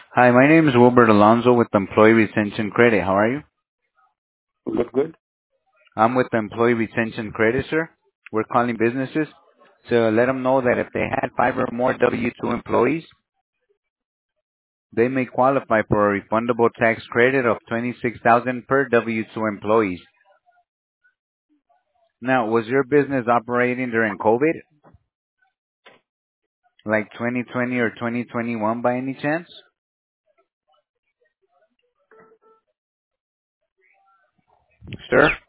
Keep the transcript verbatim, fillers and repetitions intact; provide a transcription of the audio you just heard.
Hi, my name is Wilbert Alonso with Employee Retention Credit. How are you? Good, good. I'm with Employee Retention Credit, sir. We're calling businesses to let them know that if they had five or more W two employees, they may qualify for a refundable tax credit of twenty-six thousand dollars per W two employees. Now, was your business operating during COVID, like twenty twenty or twenty twenty-one by any chance? Sir?